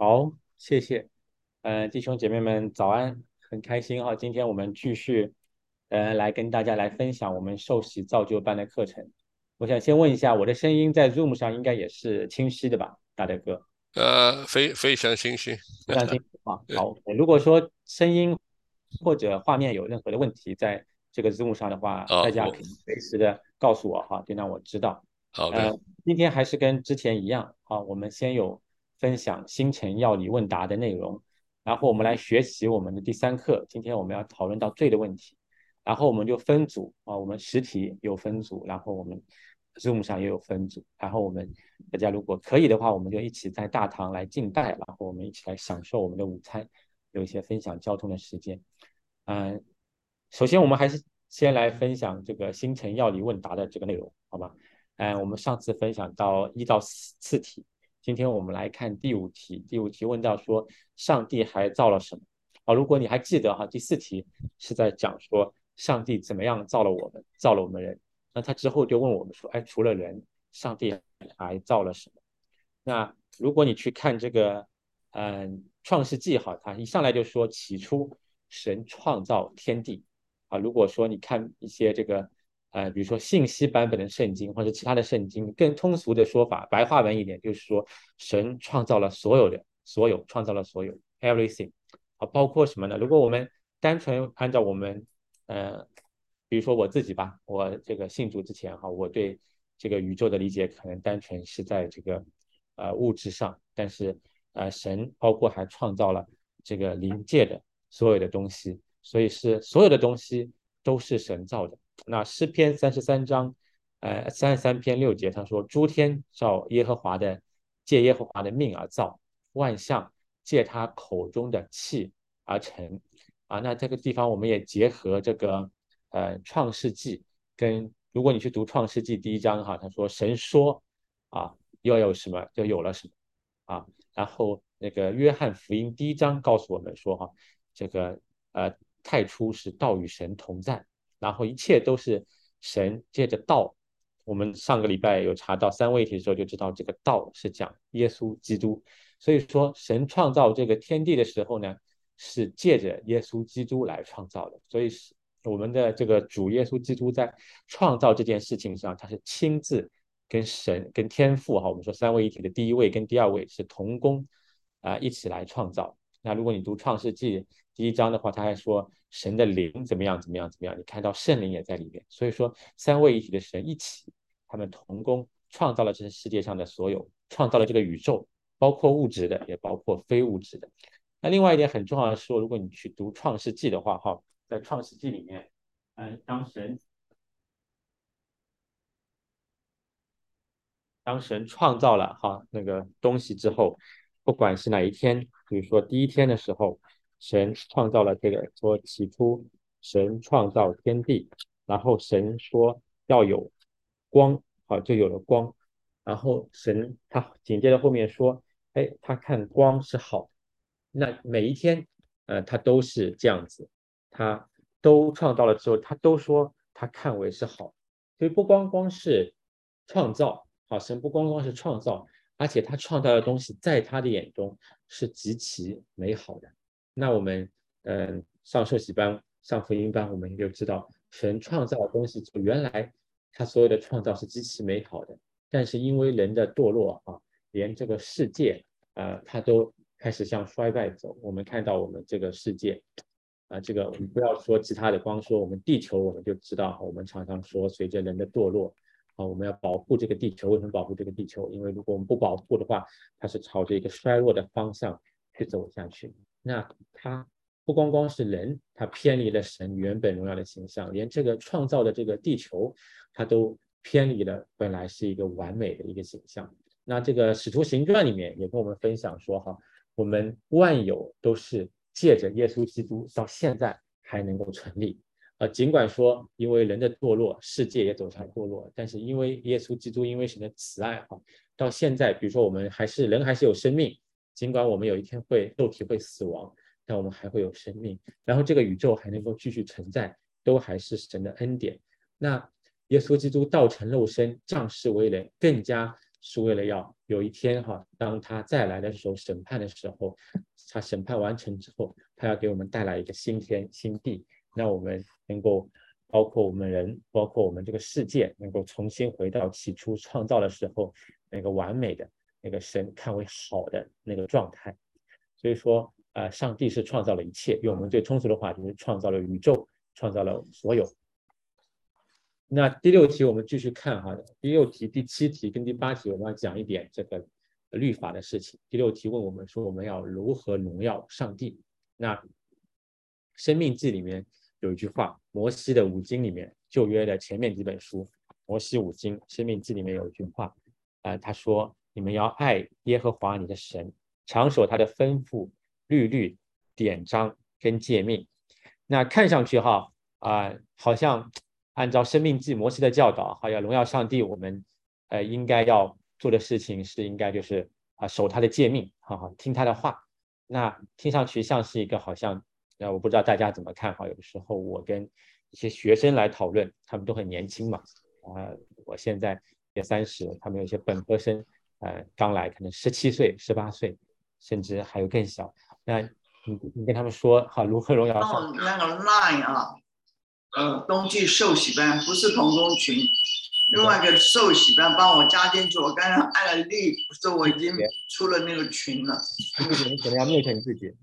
好，谢谢。弟兄姐妹们早安，很开心哈，今天我们继续，来跟大家来分享我们受洗造就班的课程。我想先问一下，我的声音在 Zoom 上应该也是清晰的吧，大德哥？ 非常清晰。 非常清楚啊。 对， 好，如果说声音或者画面有任何的问题，在这个 Zoom 上的话，大家我可以随时的告诉我哈，就让我知道。呃， 好的。 今天还是跟之前一样啊，我们先有分享星辰药理问答的内容，然后我们来学习我们的第三课。今天我们要讨论到罪的问题，然后我们就分组啊，我们实体有分组，然后我们 Zoom 上也有分组，然后我们大家如果可以的话，我们就一起在大堂来敬拜，然后我们一起来享受我们的午餐，有一些分享交通的时间。嗯，首先我们还是先来分享这个星辰药理问答的这个内容，好吗？我们上次分享到1到4题，今天我们来看第五题。第五题问到说，上帝还造了什么？啊，如果你还记得哈，第4题是在讲说上帝怎么样造了我们，造了我们人。那他之后就问我们说，哎，除了人，上帝还造了什么？那如果你去看这个，创世纪哈，它一上来就说起初神创造天地啊。如果说你看一些这个，比如说信息版本的圣经或者其他的圣经，更通俗的说法，白话文一点，就是说神创造了所有的，所有创造了所有 everything 啊，包括什么呢？如果我们单纯按照我们比如说我自己吧，我这个信主之前哈，我对这个宇宙的理解可能单纯是在这个物质上，但是神包括还创造了这个灵界的所有的东西，所以是所有的东西都是神造的。那诗篇33章33篇6节，他说：诸天照耶和华的借耶和华的命而造，万象借他口中的气而成。啊，那这个地方我们也结合这个创世纪跟如果你去读创世纪第1章哈，他说神说啊要有什么就有了什么啊，然后那个约翰福音第1章告诉我们说哈，这个太初是道与神同在，然后一切都是神借着道。我们上个礼拜有查到三位一体的时候，就知道这个道是讲耶稣基督。所以说，神创造这个天地的时候呢，是借着耶稣基督来创造的。所以是我们的这个主耶稣基督在创造这件事情上，他是亲自跟神、跟天父哈，我们说三位一体的第一位跟第二位是同工一起来创造。那如果你读创世纪第1章的话，他还说神的灵怎么样怎么样怎么样，你看到圣灵也在里面。所以说，三位一体的神一起，他们同工创造了这世界上的所有，创造了这个宇宙，包括物质的，也包括非物质的。那另外一点很重要的是，如果你去读创世纪的话，哈，在创世纪里面，当神创造了哈那个东西之后，不管是哪一天，比如说第1天的时候，神创造了这个，说起初神创造天地，然后神说要有光，好就有了光，然后神他紧接着后面说，哎，他看光是好，那每一天，他都是这样子，他都创造了之后，他都说他看为是好。所以不光光是创造，好，神不光光是创造，而且他创造的东西在他的眼中是极其美好的。那我们上受洗班、上福音班，我们也就知道，神创造的东西，就原来他所有的创造是极其美好的，但是因为人的堕落啊，连这个世界它都开始向衰败走。我们看到我们这个世界这个我们不要说其他的，光说我们地球，我们就知道，我们常常说随着人的堕落，我们要保护这个地球。为什么保护这个地球？因为如果我们不保护的话，它是朝着一个衰落的方向去走下去。那它不光光是人，它偏离了神原本荣耀的形象，连这个创造的这个地球，它都偏离了本来是一个完美的一个形象。那这个《使徒行传》里面也跟我们分享说，哈，我们万有都是借着耶稣基督到现在还能够成立。尽管说因为人的堕落，世界也走向堕落，但是因为耶稣基督，因为神的慈爱哈，到现在，比如说我们人还是有生命，尽管我们有一天肉体会死亡，但我们还会有生命，然后这个宇宙还能够继续存在，都还是神的恩典。那耶稣基督道成肉身，降世为人，更加是为了要有一天当他再来的时候，审判的时候，他审判完成之后，他要给我们带来一个新天新地，让我们能够包括我们人，包括我们这个世界，能够重新回到起初创造的时候那个完美的那个神看为好的那个状态。所以说，上帝是创造了一切，用我们最通俗的话就是创造了宇宙，创造了所有。那第六题我们继续看第六题、第七题跟第八题我们要讲一点这个律法的事情。第六题问我们说我们要如何荣耀上帝。那生命记里面有一句话，摩西的五经里面，旧约的前面几本书，摩西五经、生命记里面有一句话，他说你们要爱耶和华你的神，常守他的吩咐、律律、典章跟诫命。那看上去好像按照生命记摩西的教导，要荣耀上帝，我们应该要做的事情是应该就是守他的诫命，听他的话。那听上去像是一个好像我不知道大家怎么看有的时候我跟一些学生来讨论，他们都很年轻嘛，我现在也30，他们有些本科生刚来，可能17岁、18岁，甚至还有更小。那你跟他们说如何荣耀上帝？ 那个 line 冬季受洗班不是同工群，另外一个受洗班帮我加进去，我刚刚按了立，说我已经出了那个群了。 你可能要 mute 你自己。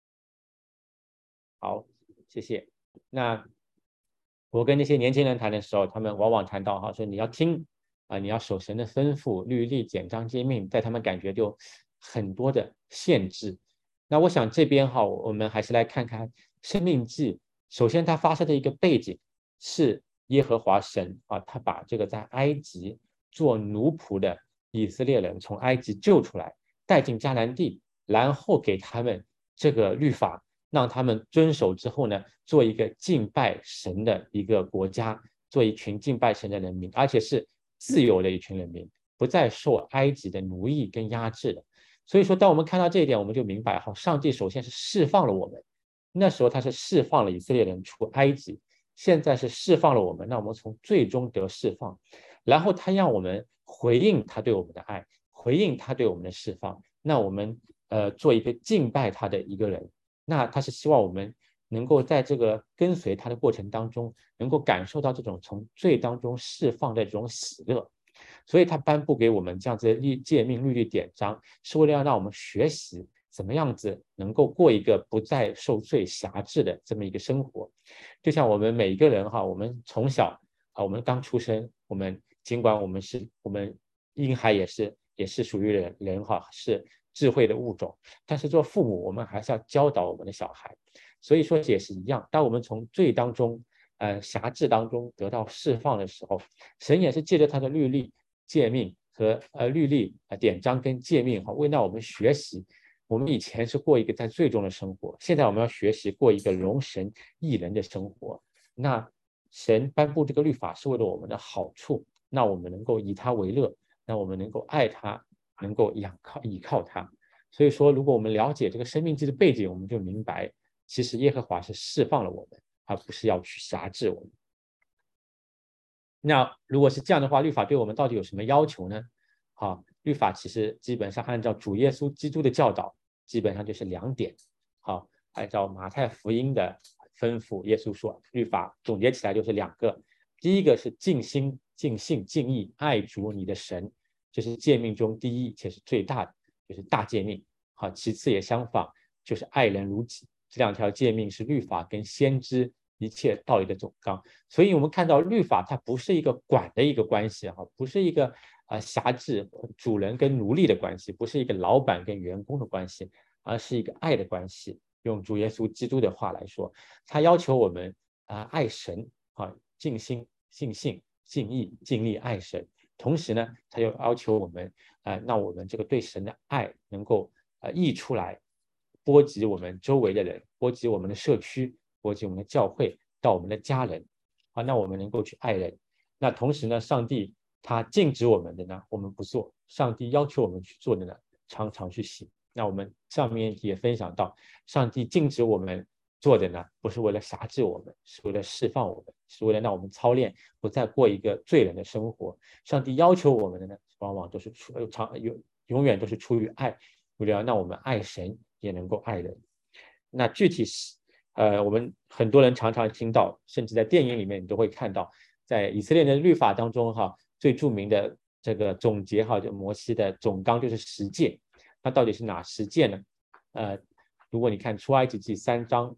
好，谢谢。那我跟那些年轻人谈的时候，他们往往谈到说你要听你要守神的吩咐、律例、典章、诫命，在他们感觉就很多的限制。那我想这边我们还是来看看生命记。首先，它发生的一个背景是耶和华神他把这个在埃及做奴仆的以色列人从埃及救出来，带进迦南地，然后给他们这个律法，让他们遵守之后呢，做一个敬拜神的一个国家，做一群敬拜神的人民，而且是自由的一群人民，不再受埃及的奴役跟压制的。所以说，当我们看到这一点，我们就明白上帝首先是释放了我们。那时候他是释放了以色列人出埃及，现在是释放了我们，让我们从最终得释放。然后他让我们回应他对我们的爱，回应他对我们的释放。那我们做一个敬拜他的一个人。那他是希望我们能够在这个跟随他的过程当中，能够感受到这种从罪当中释放的这种喜乐。所以他颁布给我们这样子的诫命、律例、典章，是为了要让我们学习怎么样子能够过一个不再受罪辖制的这么一个生活。就像我们每一个人我们从小我们刚出生，我们尽管我们婴孩也是属于人是智慧的物种，但是做父母我们还是要教导我们的小孩。所以说也是一样，当我们从罪当中辖制当中得到释放的时候，神也是借着他的律例、诫命和律例、典章跟诫命为让我们学习。我们以前是过一个在罪中的生活，现在我们要学习过一个荣神益人的生活。那神颁布这个律法是为了我们的好处，那我们能够以他为乐，那我们能够爱他，能够倚靠他。所以说，如果我们了解这个生命记的背景，我们就明白，其实耶和华是释放了我们，而不是要去辖制我们。那如果是这样的话，律法对我们到底有什么要求呢？律法其实基本上按照主耶稣基督的教导，基本上就是2点。按照马太福音的吩咐，耶稣说，律法总结起来就是2个。第一个是尽心、尽性、尽意爱主你的神，这是诫命中第一且是最大的，就是大诫命。其次也相仿，就是爱人如己。这2条诫命是律法跟先知一切道理的总纲。所以我们看到律法它不是一个管的一个关系，不是一个辖制主人跟奴隶的关系，不是一个老板跟员工的关系，而是一个爱的关系。用主耶稣基督的话来说，他要求我们爱神，尽心、尽性、尽意、尽力爱神。同时呢，他又要求我们让我们这个对神的爱能够溢出来，波及我们周围的人，波及我们的社区，波及我们的教会，到我们的家人。那我们能够去爱人。那同时呢，上帝他禁止我们的呢，我们不做；上帝要求我们去做的呢，常常去行。那我们上面也分享到，上帝禁止我们做的呢，不是为了辖制我们，是为了释放我们，是为了让我们操练，不再过一个罪人的生活。上帝要求我们的呢， 往往都是永远都是出于爱，为了让我们爱神也能够爱人。那具体是我们很多人常常听到，甚至在电影里面你都会看到，在以色列的律法当中最著名的这个总结就摩西的总纲就是十诫。那到底是哪十诫呢？如果你看出埃及记20章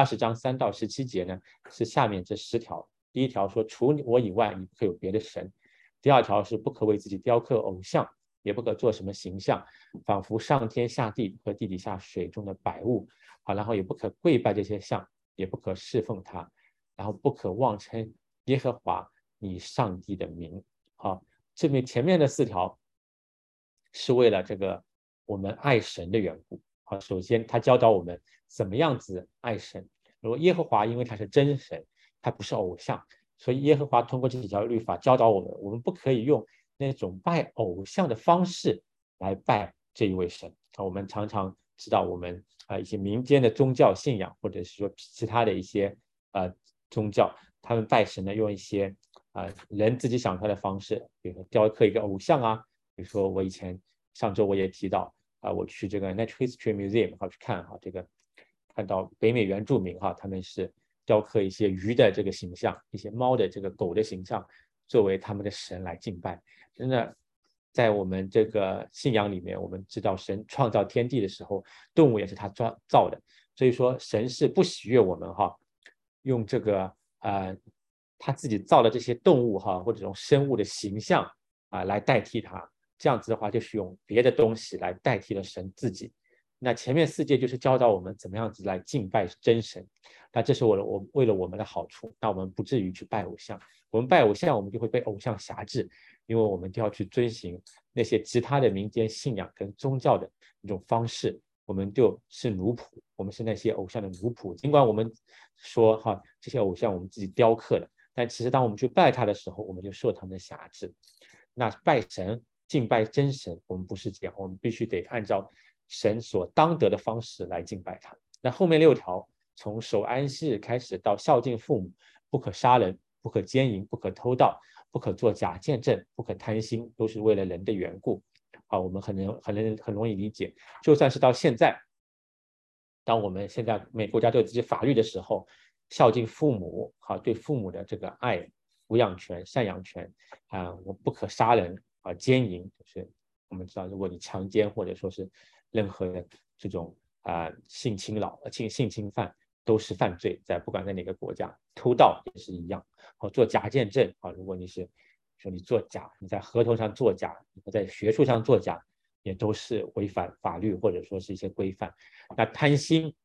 3到17节呢，是下面这10条。第一条说，除我以外，你不可有别的神。第二条是不可为自己雕刻偶像，也不可做什么形象，仿佛上天下地和地底下水中的百物。然后也不可跪拜这些像，也不可侍奉他，然后不可妄称耶和华你上帝的名。这边前面的4条是为了这个我们爱神的缘故。首先他教导我们怎么样子爱神。如果耶和华因为他是真神，他不是偶像，所以耶和华通过这几条律法教导我们，我们不可以用那种拜偶像的方式来拜这一位神。我们常常知道我们一些民间的宗教信仰，或者是说其他的一些宗教，他们拜神呢用一些人自己想出来的方式，比如说雕刻一个偶像比如说我以前上周我也提到我去这个 Natural History Museum 去看这个看到北美原住民他们是雕刻一些鱼的这个形象，一些猫的这个狗的形象作为他们的神来敬拜。真的在我们这个信仰里面，我们知道神创造天地的时候，动物也是他造的，所以说神是不喜悦我们用这个他自己造的这些动物或者这种生物的形象来代替他。这样子的话就是用别的东西来代替了神自己。那前面4诫就是教导我们怎么样子来敬拜真神。那这是我为了我们的好处，那我们不至于去拜偶像。我们拜偶像，我们就会被偶像辖制，因为我们就要去遵循那些其他的民间信仰跟宗教的一种方式，我们就是奴仆，我们是那些偶像的奴仆。尽管我们说这些偶像我们自己雕刻的，但其实当我们去拜他的时候，我们就受他们的辖制。那拜神敬拜真神，我们不是这样，我们必须得按照神所当得的方式来敬拜他。那后面6条，从守安息日开始到孝敬父母，不可杀人，不可奸淫，不可偷盗，不可作假见证，不可贪心，都是为了人的缘故。我们很容易理解。就算是到现在，当我们现在每个国家都有自己法律的时候，孝敬父母对父母的这个爱、抚养权、赡养权我不可杀人奸淫，就是我们知道，如果你强奸或者说是任何的这种性侵犯都是犯罪，不管在哪个国家。偷盗也是一样。做假见证如果你是说你作假，你在合同上作假，你在学术上作假，也都是违反法律或者说是一些规范。那贪心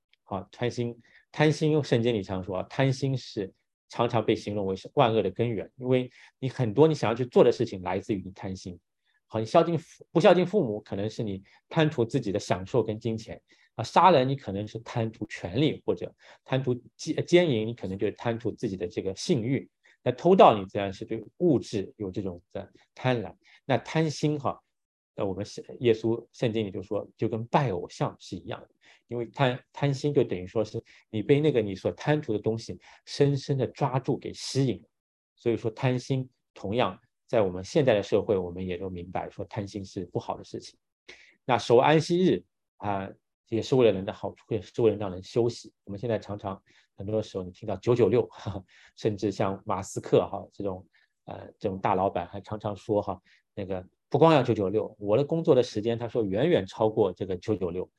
圣经里常说贪心是常常被形容为是万恶的根源，因为你很多你想要去做的事情来自于你贪心。你不孝敬父母，可能是你贪图自己的享受跟金钱杀人你可能是贪图权力，或者贪图奸淫，你可能就是贪图自己的这个性欲。那偷盗你自然是对物质有这种的贪婪。那贪心我们耶稣圣经里就说，就跟拜偶像是一样的，因为贪心就等于说是你被那个你所贪图的东西深深的抓住给吸引。所以说贪心同样在我们现在的社会，我们也都明白说贪心是不好的事情。那守安息日也是为了人的好处，也是为了让人休息。我们现在常常很多时候你听到996甚至像马斯克这种大老板还常常说那个不光要996，我的工作的时间他说远远超过这个996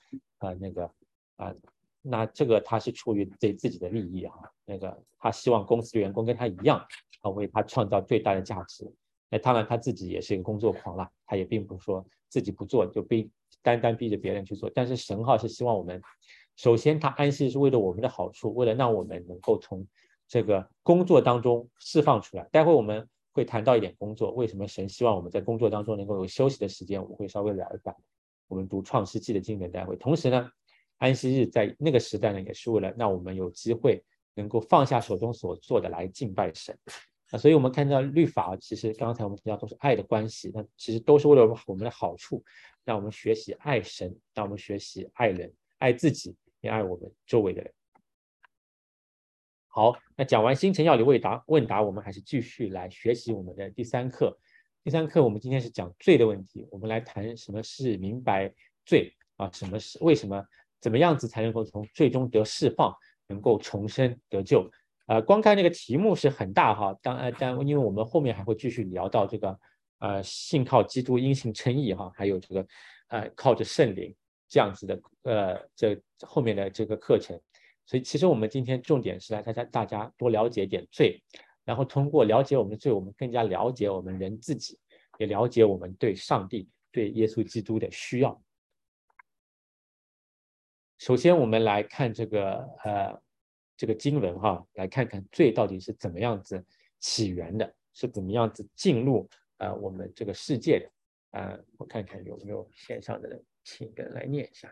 那这个他是出于对自己的利益那个他希望公司的员工跟他一样为他创造最大的价值。那当然他自己也是一个工作狂了，他也并不是说自己不做就单单逼着别人去做。但是神是希望我们，首先他安息是为了我们的好处，为了让我们能够从这个工作当中释放出来。待会我们会谈到一点工作，为什么神希望我们在工作当中能够有休息的时间，我们会稍微聊一下。我们读创世纪的经文待会。同时呢，安息日在那个时代呢，也是为了让我们有机会能够放下手中所做的来敬拜神。所以我们看到律法其实刚才我们提到都是爱的关系，那其实都是为了我们的好处，让我们学习爱神，让我们学习爱人，爱自己也爱我们周围的人。好，那讲完星辰要理问答，我们还是继续来学习我们的第3课第三课我们今天是讲罪的问题，我们来谈什么是明白罪啊，什么是为什么怎么样子才能够从罪中得释放，能够重生得救。光看这个题目是很大哈，但因为我们后面还会继续聊到这个信靠基督因信称义哈，还有这个靠着圣灵这样子的这后面的这个课程，所以其实我们今天重点是来大家多了解点罪，然后通过了解我们的罪，我们更加了解我们人自己，也了解我们对上帝、对耶稣基督的需要。首先，我们来看这个经文哈，来看看罪到底是怎么样子起源的，是怎么样子进入我们这个世界的。我看看有没有线上的人，请跟来念一下。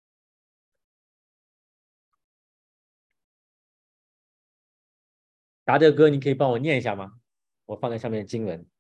达德哥，你可以帮我念一下吗？我放在上面的经文。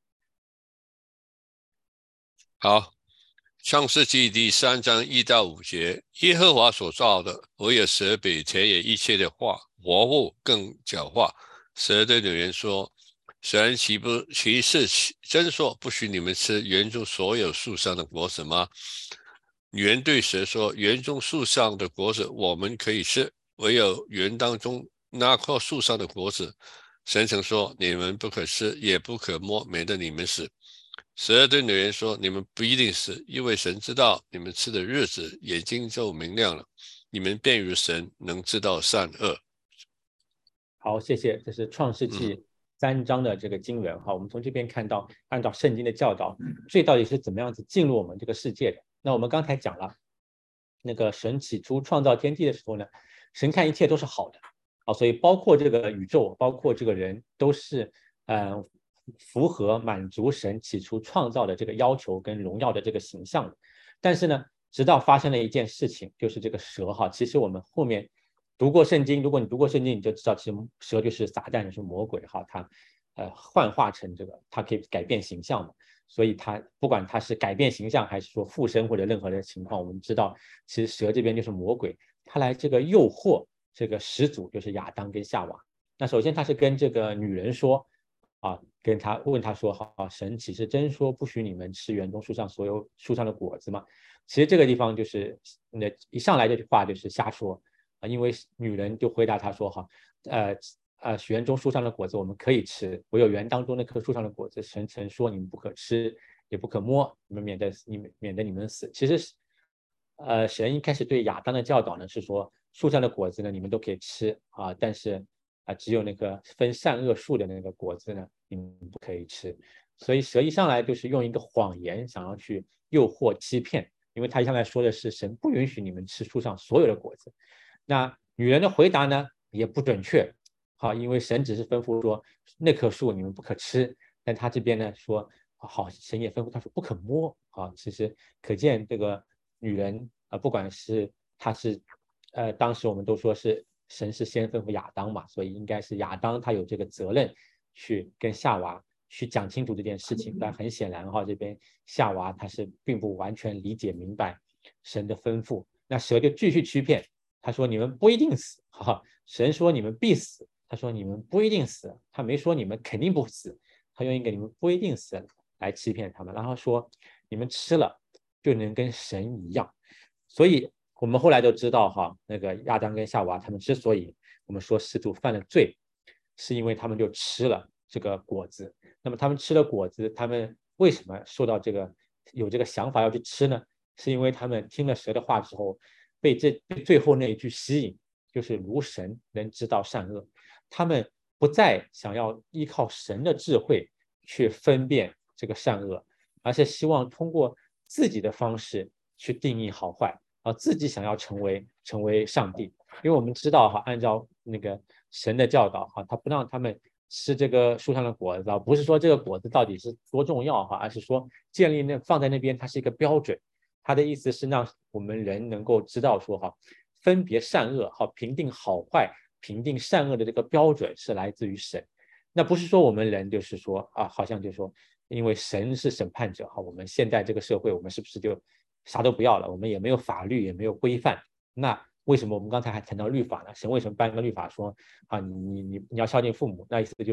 好，创世纪第3章1到5节，耶和华所造的，唯有蛇比田野一切的活物更狡猾。蛇对女人说：“神岂是真说不许你们吃园中所有树上的果子吗？”女人对蛇说：“园中树上的果子我们可以吃，唯有园当中那棵树上的果子，神曾说你们不可吃，也不可摸，免得你们死。”蛇对女人说：“你们不一定死，因为神知道你们吃的日子，眼睛就明亮了，你们便如神，能知道善恶。” 好，谢谢。这是创世纪3章的这个经文哈，我们从这边看到，按照圣经的教导，罪到底是怎么样子进入我们这个世界的。那我们刚才讲了，那个神起初创造天地的时候呢，神看一切都是好的啊，所以包括这个宇宙，包括这个人，都是符合满足神起初创造的这个要求跟荣耀的这个形象的。但是呢，直到发生了一件事情，就是这个蛇哈，其实我们后面读过圣经，如果你读过圣经，你就知道，其实蛇就是撒旦，就是魔鬼哈，它幻化成这个，它可以改变形象嘛。所以它不管它是改变形象，还是说附身或者任何的情况，我们知道，其实蛇这边就是魔鬼，他来这个诱惑这个始祖，就是亚当跟夏娃。那首先他是跟这个女人说啊，问他说，好，神岂是真说不许你们吃园中树上所有树上的果子吗？其实这个地方就是那一上来这句话就是瞎说啊，因为女人就回答他说哈，园中树上的果子我们可以吃，唯有园当中那棵树上的果子，神曾说你们不可吃，也不可摸，免得你们死。其实神一开始对亚当的教导呢是说，树上的果子呢你们都可以吃啊，但是只有那个分善恶树的那个果子呢你们不可以吃。所以蛇一上来就是用一个谎言想要去诱惑欺骗，因为他一上来说的是神不允许你们吃树上所有的果子。那女人的回答呢也不准确，好，因为神只是吩咐说那棵树你们不可吃，但他这边呢说好，神也吩咐他说不可摸啊。其实可见这个女人不管是她是当时我们都说是神是先吩咐亚当嘛，所以应该是亚当他有这个责任去跟夏娃去讲清楚这件事情。但很显然哈，这边夏娃她是并不完全理解明白神的吩咐，那蛇就继续欺骗，他说你们不一定死，哈，神说你们必死，他说你们不一定死，他没说你们肯定不死，他用一个你们不一定死来欺骗他们，然后说你们吃了就能跟神一样。所以我们后来都知道哈，那个亚当跟夏娃他们之所以我们说始祖犯了罪，是因为他们就吃了这个果子。那么他们吃了果子，他们为什么受到有这个想法要去吃呢？是因为他们听了蛇的话之后，被最后那一句吸引，就是如神能知道善恶。他们不再想要依靠神的智慧去分辨这个善恶，而是希望通过自己的方式去定义好坏，自己想要成为上帝。因为我们知道哈，按照那个神的教导哈，他不让他们吃这个树上的果子，不是说这个果子到底是多重要哈，而是说建立放在那边，它是一个标准。他的意思是让我们人能够知道说哈，分别善恶，好评定好坏，评定善恶的这个标准是来自于神。那不是说我们人就是说好像就是说，因为神是审判者哈，我们现在这个社会我们是不是就啥都不要了？我们也没有法律，也没有规范。那为什么我们刚才还谈到律法呢？神为什么颁个律法说你要孝敬父母？那意思就是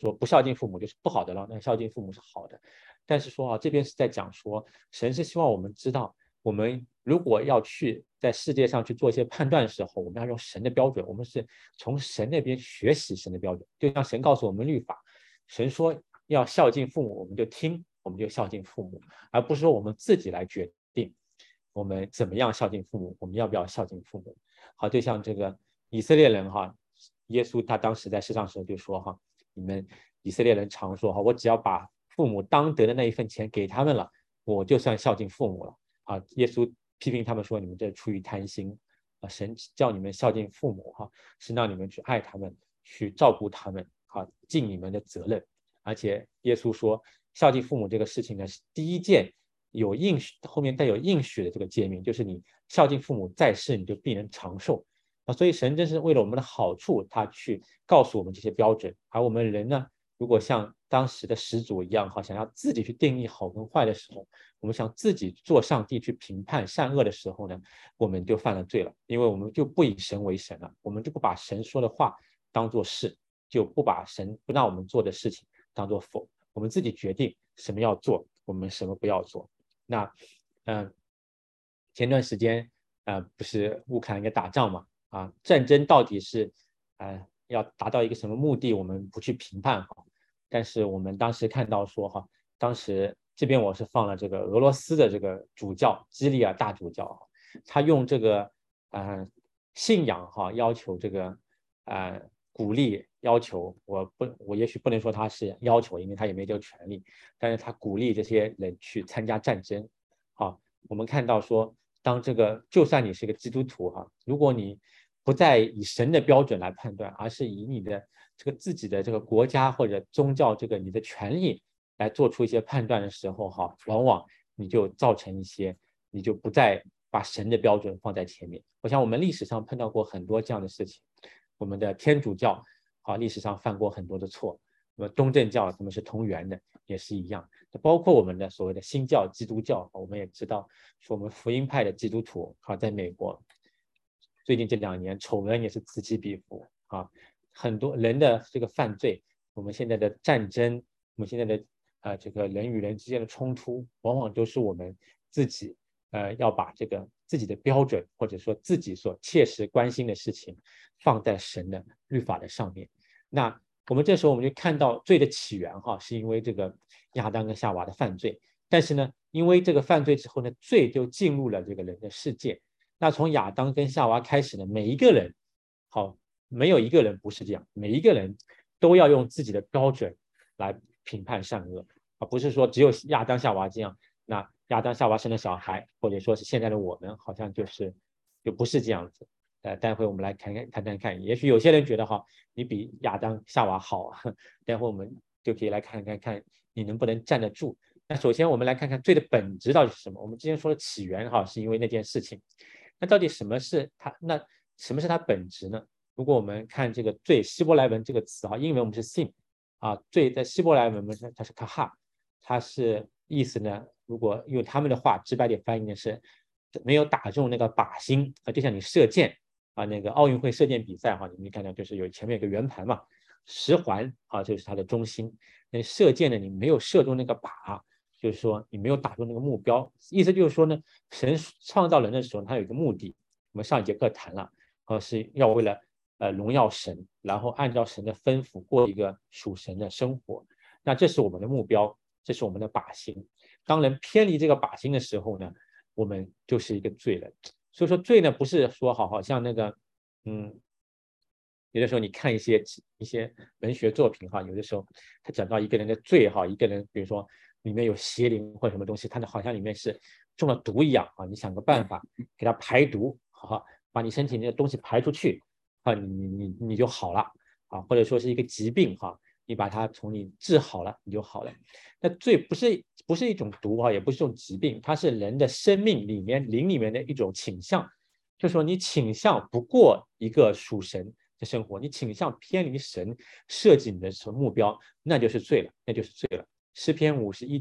说不孝敬父母就是不好的了，那孝敬父母是好的。但是说这边是在讲说，神是希望我们知道，我们如果要去在世界上去做一些判断的时候，我们要用神的标准，我们是从神那边学习神的标准。就像神告诉我们律法，神说要孝敬父母，我们就听，我们就孝敬父母，而不是说我们自己来决定我们怎么样孝敬父母，我们要不要孝敬父母。好，就像这个以色列人耶稣他当时在世上的时候就说你们以色列人常说我只要把父母当得的那一份钱给他们了，我就算孝敬父母了。耶稣批评他们说，你们这出于贪心神叫你们孝敬父母是让你们去爱他们，去照顾他们尽你们的责任。而且耶稣说，孝敬父母这个事情呢，是第一件有应许，后面带有应许的这个诫命，就是你孝敬父母在世，你就必能长寿。所以神真是为了我们的好处，他去告诉我们这些标准。而我们人呢，如果像当时的始祖一样想要自己去定义好跟坏的时候，我们想自己做上帝去评判善恶的时候呢，我们就犯了罪了。因为我们就不以神为神了，我们就不把神说的话当作是，就不把神不让我们做的事情当作否，我们自己决定什么要做，我们什么不要做。那前段时间不是乌克兰打仗嘛，战争到底是要达到一个什么目的，我们不去评判但是我们当时看到说当时这边我是放了这个俄罗斯的这个主教基利亚大主教他用这个信仰要求这个鼓励要求，我也许不能说他是要求，因为他也没这个权利，但是他鼓励这些人去参加战争。我们看到说，当这个就算你是个基督徒如果你不再以神的标准来判断，而是以你的这个自己的这个国家或者宗教这个你的权利来做出一些判断的时候往往你就造成一些，你就不再把神的标准放在前面。我想我们历史上碰到过很多这样的事情，我们的天主教历史上犯过很多的错，那么东正教他们是同源的，也是一样。包括我们的所谓的新教基督教，我们也知道说我们福音派的基督徒在美国最近这2年丑闻也是此起彼伏很多人的这个犯罪，我们现在的战争，我们现在的这个人与人之间的冲突，往往都是我们自己要把这个自己的标准，或者说自己所切实关心的事情放在神的律法的上面。那我们这时候我们就看到罪的起源是因为这个亚当跟夏娃的犯罪。但是呢，因为这个犯罪之后呢，罪就进入了这个人的世界。那从亚当跟夏娃开始呢，每一个人没有一个人不是这样，每一个人都要用自己的标准来评判善恶不是说只有亚当夏娃这样，那亚当夏娃生的小孩，或者说是现在的我们，好像就不是这样子。待会我们来谈看，也许有些人觉得你比亚当夏娃好待会我们就可以来看你能不能站得住。那首先我们来看看罪的本质到底是什么。我们之前说的起源是因为那件事情，那到底什么是它本质呢？如果我们看这个罪希伯来文这个词英文我们是 sin 罪在希伯来文它是 kaha， 它是意思呢，如果用他们的话直白点翻译的是没有打中那个靶心就像你射箭那个奥运会射箭比赛你们看到就是前面有个圆盘嘛，10环就是它的中心。那射箭呢，你没有射中那个靶，就是说你没有打中那个目标。意思就是说呢，神创造人的时候，他有一个目的。我们上一节课谈了，是要为了荣耀神，然后按照神的吩咐过一个属神的生活。那这是我们的目标，这是我们的靶心。当人偏离这个靶心的时候呢，我们就是一个罪人。所以说罪呢，不是说好像那个有的时候你看一些文学作品有的时候他讲到一个人的罪一个人比如说里面有邪灵或者什么东西，他好像里面是中了毒一样你想个办法给他排毒把你身体里的东西排出去你就好了或者说是一个疾病你把它从你治好了，你就好了。那罪不是一种毒也不是一种疾病，它是人的生命里面灵里面的一种倾向，就是说你倾向不过一个属神的生活，你倾向偏离神设计你的目标，那就是罪了，那就是罪了。诗篇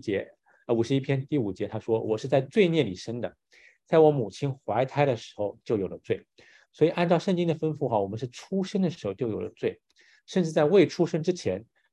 51篇第5节他说，我是在罪孽里生的，在我母亲怀胎的时候就有了罪。所以按照圣经的吩咐我们是出生的时候就有了罪，甚至在未出生之前，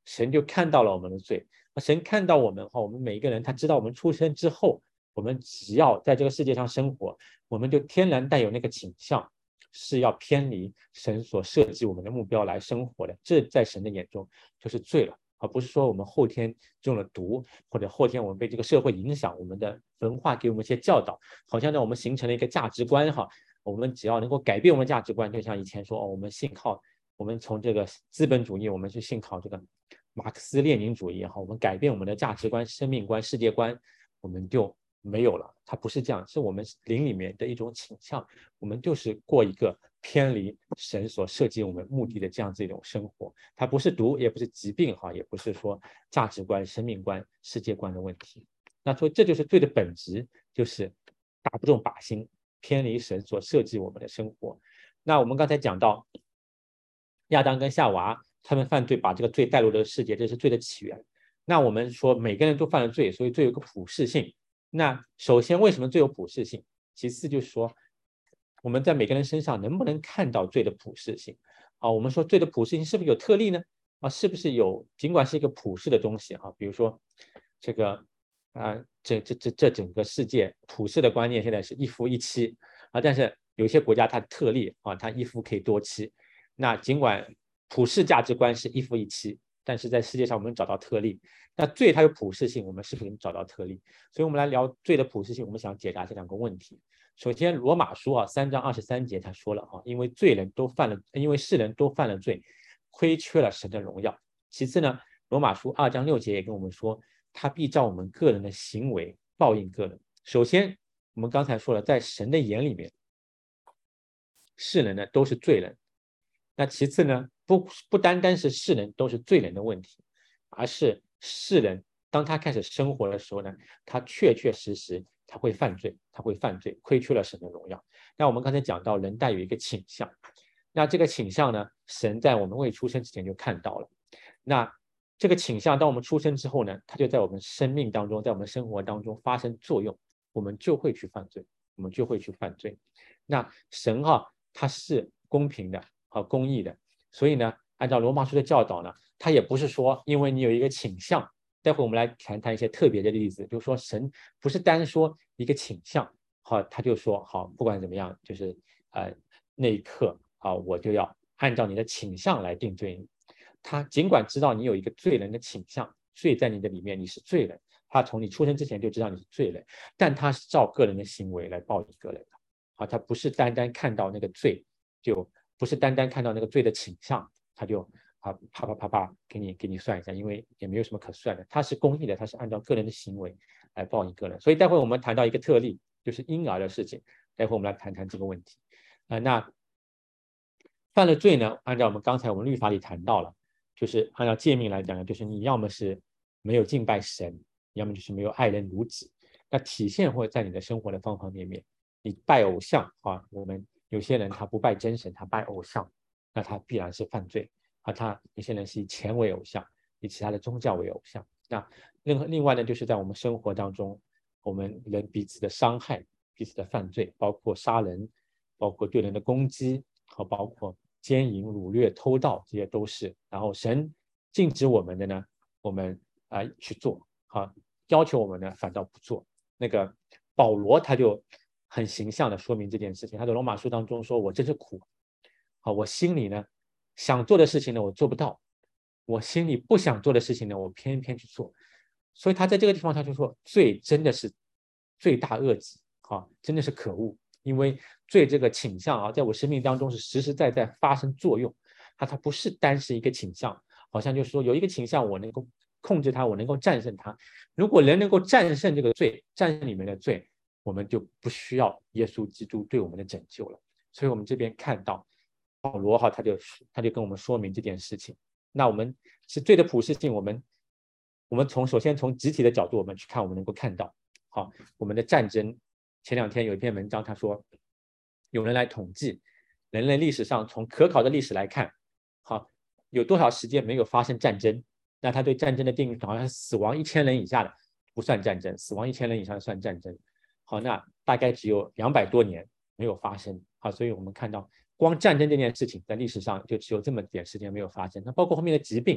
神就看到了我们的罪。神看到我们后，我们每一个人他知道我们出生之后，我们只要在这个世界上生活，我们就天然带有那个倾向，是要偏离神所设计我们的目标来生活的。这在神的眼中就是罪了，而不是说我们后天中了毒，或者后天我们被这个社会影响，我们的文化给我们一些教导，好像让我们形成了一个价值观哈。我们只要能够改变我们的价值观，就像以前说，我们信靠，我们从这个资本主义，我们去信靠这个马克思列宁主义哈，我们改变我们的价值观、生命观、世界观，我们就没有了。它不是这样，是我们灵里面的一种倾向，我们就是过一个偏离神所设计我们目的的这样子一种生活。它不是毒，也不是疾病哈，也不是说价值观、生命观、世界观的问题。那说这就是罪的本质，就是打不中靶心，偏离神所设计我们的生活。那我们刚才讲到亚当跟夏娃他们犯罪，把这个罪带入这个世界，这是罪的起源。那我们说每个人都犯了罪，所以罪有个普世性。那首先为什么罪有普世性？其次就是说我们在每个人身上能不能看到罪的普世性啊？我们说罪的普世性是不是有特例呢？啊，是不是有？尽管是一个普世的东西啊，比如说这个这整个世界普世的观念现在是一夫一妻啊，但是有些国家它特例啊，它一夫可以多妻。那尽管普世价值观是一夫一妻，但是在世界上我们找到特例。那罪它有普世性，我们是不是能找到特例？所以我们来聊罪的普世性，我们想解答这两个问题。首先，罗马书3章23节他说了因为因为世人都犯了罪，亏缺了神的荣耀。其次呢，罗马书2章6节也跟我们说，他必照我们个人的行为报应个人。首先，我们刚才说了，在神的眼里面，世人呢都是罪人。那其次呢，不单单是世人都是罪人的问题，而是世人当他开始生活的时候呢，他确实他会犯罪，亏缺了神的荣耀。那我们刚才讲到人带有一个倾向，那这个倾向呢，神在我们未出生之前就看到了。那这个倾向当我们出生之后呢，它就在我们生命当中，在我们生活当中发生作用，我们就会去犯罪。那神他是公平的和公义的，所以呢，按照罗马书的教导呢，他也不是说因为你有一个倾向，待会我们来谈谈一些特别的例子，就是说神不是单说一个倾向，他就说不管怎么样，就是那一刻我就要按照你的倾向来定罪你。他尽管知道你有一个罪人的倾向，罪在你的里面，你是罪人，他从你出生之前就知道你是罪人，但他是照个人的行为来报你个人的他不是单单看到那个罪，就不是单单看到那个罪的倾向，他就啪给你算一下，因为也没有什么可算的，他是公义的，他是按照个人的行为来报你个人。所以待会我们谈到一个特例，就是婴儿的事情，待会我们来谈谈这个问题那犯了罪呢，按照我们刚才我们律法里谈到了，就是按照诫命来讲呢，就是你要么是没有敬拜神，要么就是没有爱人如己。那体现会在你的生活的方方面面。你拜偶像我们有些人他不拜真神，他拜偶像，那他必然是犯罪他有些人是以钱为偶像，以其他的宗教为偶像。那另外呢，就是在我们生活当中，我们人彼此的伤害、彼此的犯罪，包括杀人，包括对人的攻击，和包括奸淫、掳掠、偷盗，这些都是。然后神禁止我们的呢，我们去做要求我们呢，反倒不做。那个保罗他就很形象的说明这件事情，他在罗马书当中说：“我真是苦我心里呢想做的事情呢，我做不到；我心里不想做的事情呢，我偏偏去做。”所以他在这个地方他就说，罪真的是罪大恶极真的是可恶。因为罪这个倾向在我生命当中是实实在在发生作用它不是单是一个倾向，好像就是说有一个倾向我能够控制它，我能够战胜它。如果人能够战胜这个罪，战胜里面的罪，我们就不需要耶稣基督对我们的拯救了。所以我们这边看到保罗他就跟我们说明这件事情。那我们是罪的普世性，我们首先从集体的角度我们去看，我们能够看到我们的战争。前两天有一篇文章他说，有人来统计人类历史上从可考的历史来看有多少时间没有发生战争。那他对战争的定义好像是死亡1000人以下的不算战争，死亡1000人以上算战争。那大概只有200多年没有发生所以我们看到光战争这件事情在历史上就只有这么点时间没有发生。那包括后面的疾病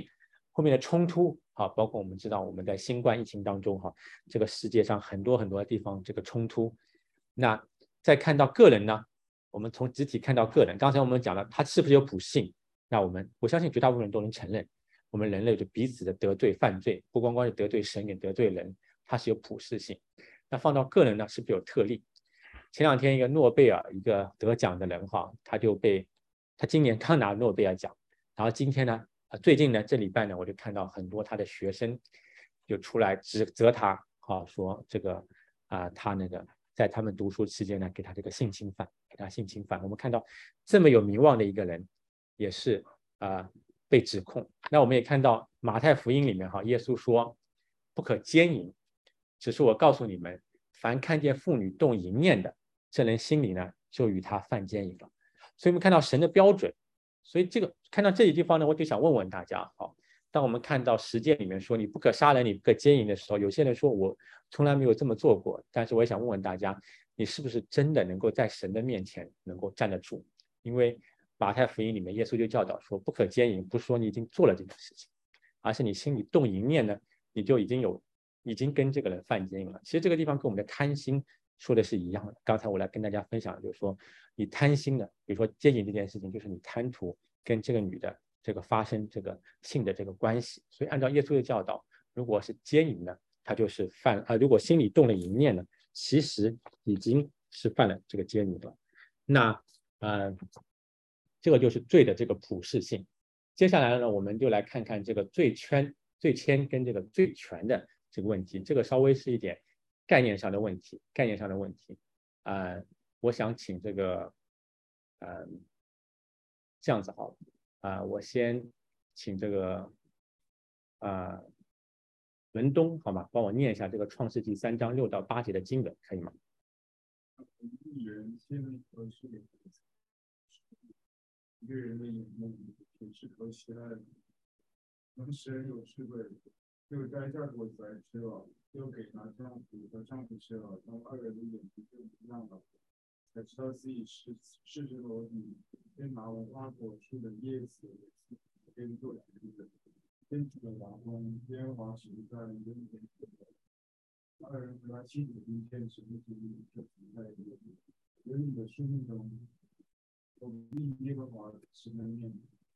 后面的冲突啊，包括我们知道我们在新冠疫情当中哈，这个世界上很多很多地方这个冲突。那再看到个人呢，我们从集体看到个人，刚才我们讲了他是不是有普性，那我相信绝大部分人都能承认，我们人类就彼此的得罪犯罪，不光光是得罪神，也得罪人，它是有普世性。那放到个人呢，是不是有特例？前两天一个诺贝尔一个得奖的人哈，他今年刚拿诺贝尔奖，然后今天呢，最近呢这礼拜呢，我就看到很多他的学生就出来指责他，说这个他那个在他们读书期间呢，给他这个性侵犯，给他性侵犯。我们看到这么有名望的一个人，也是被指控。那我们也看到马太福音里面耶稣说不可奸淫，只是我告诉你们，凡看见妇女动淫念的，这人心里呢就与他犯奸淫了。所以我们看到神的标准。所以看到这些地方呢，我就想问问大家，当我们看到实践里面说你不可杀人，你不可奸淫的时候，有些人说我从来没有这么做过，但是我也想问问大家，你是不是真的能够在神的面前能够站得住？因为马太福音里面耶稣就教导说，不可奸淫，不是说你已经做了这件事情，而是你心里动淫念呢，你就已经跟这个人犯奸淫了。其实这个地方跟我们的贪心说的是一样的。刚才我来跟大家分享的就是说，你贪心的，比如说奸淫这件事情，就是你贪图跟这个女的这个发生这个性的这个关系。所以按照耶稣的教导，如果是奸淫呢，他就是如果心里动了淫念呢，其实已经是犯了这个奸淫了。那这个就是罪的这个普世性。接下来呢，我们就来看看这个罪愆跟这个罪权的这个问题。这个稍微是一点概念上的问题。我想请这个这样子好了，我先请这个文东好吗？帮我念一下这个创世纪3章6到8节的经文，可以吗？ 一人心里可是一个人的眼目也是可喜爱的，能使人有智慧，就摘下果子来吃了，又给那丈夫和丈夫吃了，当二人的眼睛就一样了，才知道自己是这罗女，便拿无花果树的叶子跟做食的，天主的阳光，耶和华使在人间二人和他妻子今天神的主意就存在人你的生命中，我们耶和华是能面。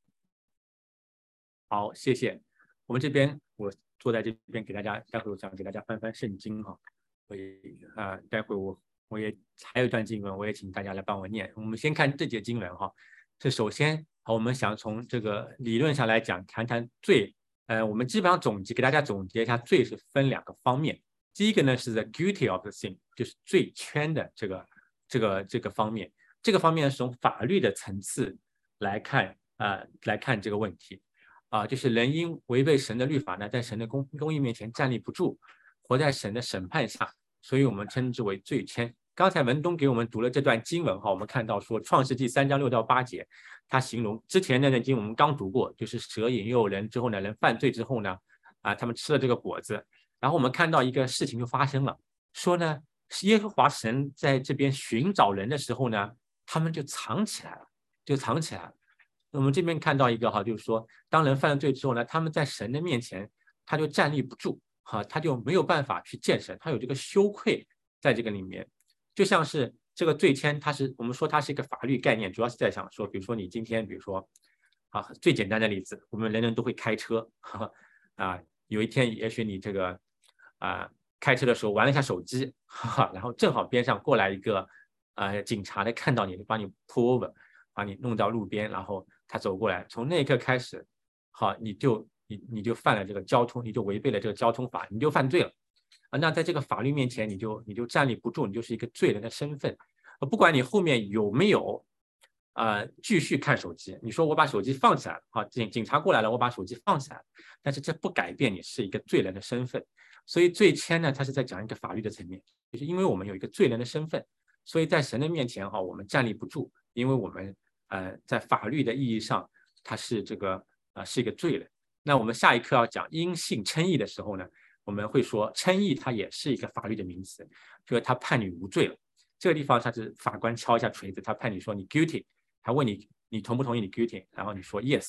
好，谢谢。我们这边我坐在这边给大家，待会我想给大家翻翻圣经哈。待会我也还有一段经文，我也请大家来帮我念。我们先看这节经文哈。这首先我们想从这个理论上来讲，谈谈罪。我们基本上给大家总结一下，罪是分2个方面。第一个呢是 the guilty of the sin， 就是罪愆的这个方面。这个方面是从法律的层次来看这个问题。就是人因违背神的律法呢，在神的公义面前站立不住，活在神的审判下，所以我们称之为罪愆。刚才文东给我们读了这段经文我们看到说创世纪3章6到8节，他形容之前的那经我们刚读过，就是蛇引诱人之后呢，人犯罪之后呢，他们吃了这个果子，然后我们看到一个事情就发生了，说呢耶和华神在这边寻找人的时候呢，他们就藏起来了。我们这边看到一个就是说，当人犯了罪之后呢，他们在神的面前他就站立不住，他就没有办法去见神，他有这个羞愧在这个里面。就像是这个罪愆，我们说它是一个法律概念，主要是在想说，比如说你今天，比如说最简单的例子，我们人人都会开车，有一天也许你这个开车的时候玩了一下手机，然后正好边上过来一个警察的看到你，把你 pull over， 把你弄到路边，然后他走过来，从那一刻开始，你就犯了这个交通，你就违背了这个交通法，你就犯罪了。那在这个法律面前，你就站立不住，你就是一个罪人的身份。不管你后面有没有继续看手机，你说我把手机放起来了，警察过来了，我把手机放起来了，但是这不改变你是一个罪人的身份。所以罪愆呢，它是在讲一个法律的层面，就是因为我们有一个罪人的身份，所以在神的面前我们站立不住，因为我们在法律的意义上，它是这个是一个罪人。那我们下一课要讲因信称义的时候呢，我们会说称义它也是一个法律的名词，就是他判你无罪了。这个地方他是法官敲一下锤子，他判你说你 guilty， 他问你同不同意你 guilty， 然后你说 yes，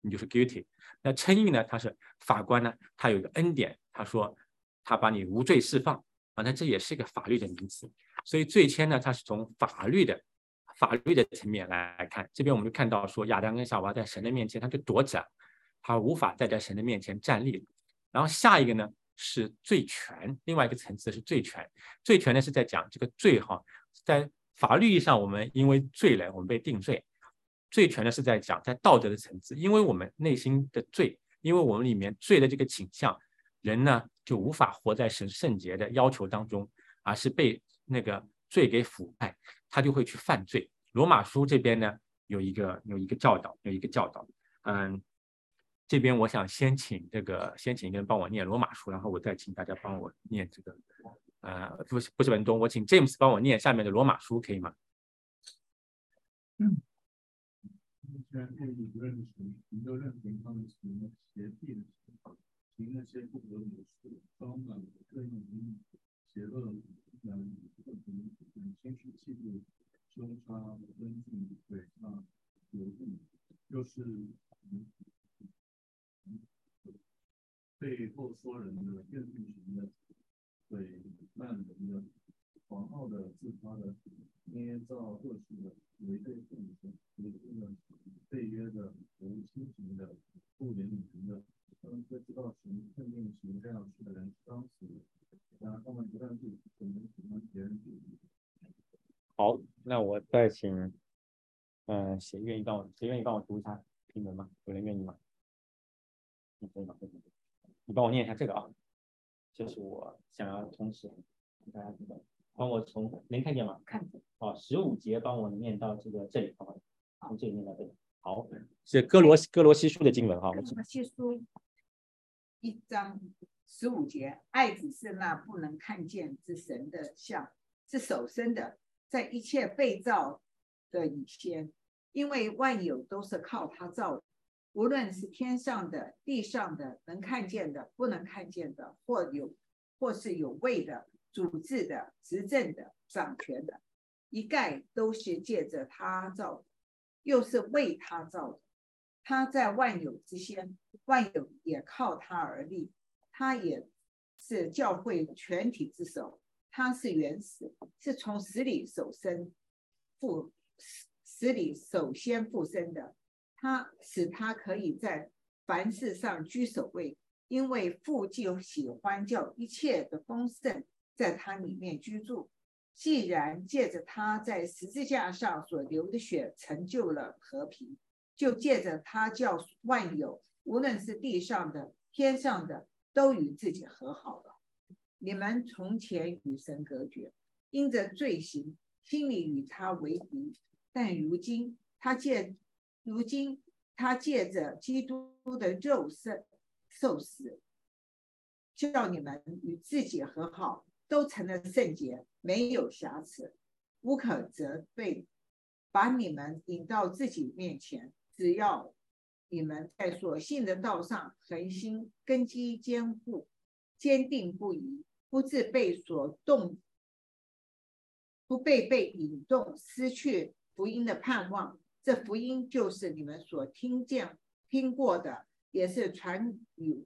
你就是 guilty。那称义呢，他是法官呢，他有一个恩典，他说他把你无罪释放啊，那这也是一个法律的名词。所以罪愆呢，它是从法律的层面来看。这边我们就看到说，亚当跟夏娃在神的面前，他就躲着，他无法再在神的面前站立了。然后下一个呢是罪权，另外一个层次是罪权。罪权呢是在讲这个罪哈，在法律意义上我们因为罪了，我们被定罪。罪权呢是在讲在道德的层次，因为我们内心的罪，因为我们里面罪的这个倾向，人呢就无法活在神圣洁的要求当中，而是被那个罪给腐败，他就会去犯罪。罗马书这边呢有一个教导，这边我想先请一个人帮我念罗马书，然后我再请大家帮我念这个不是文东，我请 James 帮我念下面的罗马书，可以吗？ 既然愿意不认识，你就任凭他们行邪僻的事，行那些不合理的事，装满各样的邪恶、轻视嫉妒、凶杀、争竞、诡诈、犹豫，又是背后说人的、怨恨神的、毁慢人的、狂傲的、自夸的、捏造恶事的、违背父母的、违背的、背约的、无亲情的、不怜悯人的，他们会知道神肯定行这样事的人当死，然后他们不但自己可能喜欢别人。 好，那我再请谁愿意帮我读一下经文吗？有人愿意吗？你可以吗？你帮我念一下这个啊，这是我想要同时给大家知道，帮我能看见吗？ 看见。 好，15节帮我念到这里，好，从这里念到这里。好，是哥罗西书的经文哈。 哥罗西书1章15节，爱子是那不能看见之神的像，是首生的，在一切被造的以先，因为万有都是靠他造的，无论是天上的、地上的，能看见的、不能看见的，或是有位的、主治的、执政的、掌权的，一概都是借着他造的，又是为他造的。他在万有之先，万有也靠他而立，他也是教会全体之首，他是原始，是从死里首先复生的，他使他可以在凡事上居首位，因为父就喜欢叫一切的丰盛在他里面居住。既然借着他在十字架上所流的血成就了和平，就借着他叫万有，无论是地上的、天上的，都与自己和好了。你们从前与神隔绝，因着罪行，心里与他为敌，但如今他借着基督的肉身受死，叫你们与自己和好，都成了圣洁，没有瑕疵，无可责备，把你们引到自己面前。只要你们在所信的道上恒心，根基坚固，坚定不移，不致被引动，失去福音的盼望。这福音就是你们所听过的，也是传与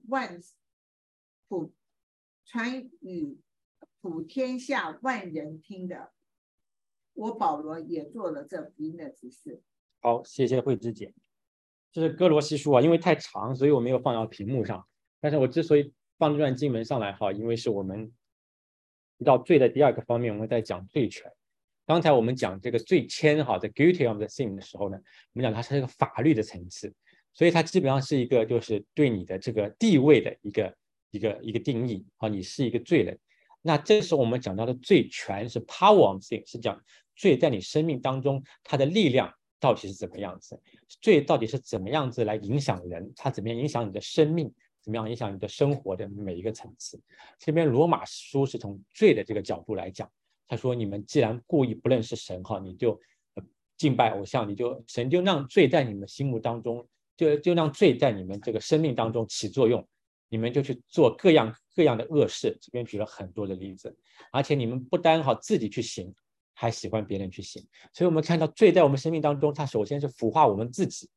普天下万人听的。我保罗也做了这福音的指示。 好，谢谢慧芝姐。这是哥罗西书啊，因为太长，所以我没有放到屏幕上。但是我之所以放这段经文上来哈，因为是我们提到罪的第二个方面，我们在讲罪权。刚才我们讲这个罪愆哈 ，the guilty of the sin 的时候呢，我们讲它是一个法律的层次，所以它基本上是一个就是对你的这个地位的一个定义啊，你是一个罪人。那这时候我们讲到的罪权是 power of sin， 是讲罪在你生命当中它的力量到底是怎么样子，罪到底是怎么样子来影响人，它怎么样影响你的生命，怎么样影响你的生活的每一个层次。这边罗马书是从罪的这个角度来讲，他说你们既然故意不认识神哈，你就敬拜偶像，神就让罪在你们心目当中，就让罪在你们这个生命当中起作用，你们就去做各样的恶事。这边举了很多的例子，而且你们不单自己去行，还喜欢别人去行。所以我们看到罪在我们生命当中，它首先是腐化我们自己，